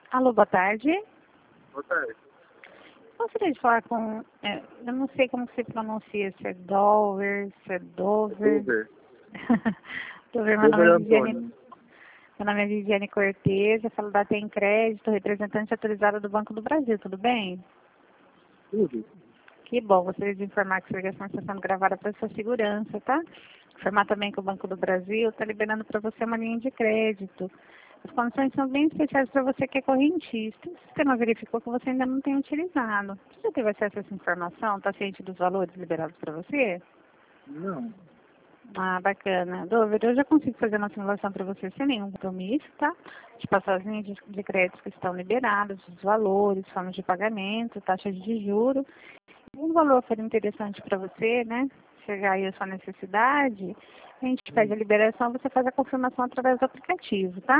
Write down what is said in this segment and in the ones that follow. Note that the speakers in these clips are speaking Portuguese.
Alô, boa tarde. Boa tarde. Gostaria de falar com... eu não sei como se pronuncia, se é Dover, se é Dover. Dover. Dover, meu nome Dover é Antônio. Viviane. Meu nome é Viviane Cortez, eu falo da Tem Crédito, representante autorizada do Banco do Brasil, tudo bem? Tudo. Que bom, gostaria de informar que a sua ligação está sendo gravada para sua segurança, tá? Informar também que o Banco do Brasil está liberando para você uma linha de crédito. As condições são bem especiais para você que é correntista. O sistema verificou que você ainda não tem utilizado. Você já teve acesso a essa informação? Está ciente dos valores liberados para você? Não. Ah, bacana. Dover, eu já consigo fazer uma simulação para você sem nenhum compromisso, tá? De passar as linhas de crédito que estão liberadas, os valores, formas de pagamento, taxas de juros. Se um valor for interessante para você, né? Chegar aí a sua necessidade, a gente pede a liberação, você faz a confirmação através do aplicativo, tá?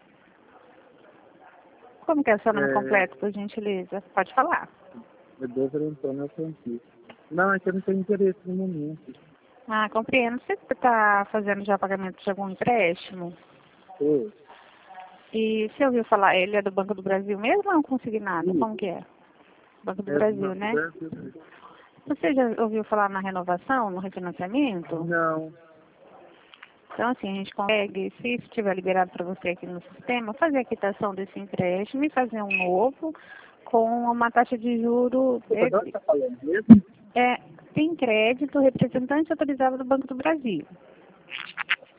Como que é o seu nome completo, por gentileza? Pode falar. É Dover Antônio Francisco. Não, é que eu não tenho interesse no momento. Ah, compreendo. Você está fazendo já pagamento de algum empréstimo? Tô. E você ouviu falar, ele é do Banco do Brasil mesmo ou é um consignado? Isso. Como que é? Banco do É do Brasil, Banco né? do Brasil mesmo. Você já ouviu falar na renovação, no refinanciamento? Não. Então, assim, a gente consegue, se estiver liberado para você aqui no sistema, fazer a quitação desse empréstimo e fazer um novo com uma taxa de juro. Desculpa, de onde tá falando mesmo? Tem crédito representante autorizado do Banco do Brasil.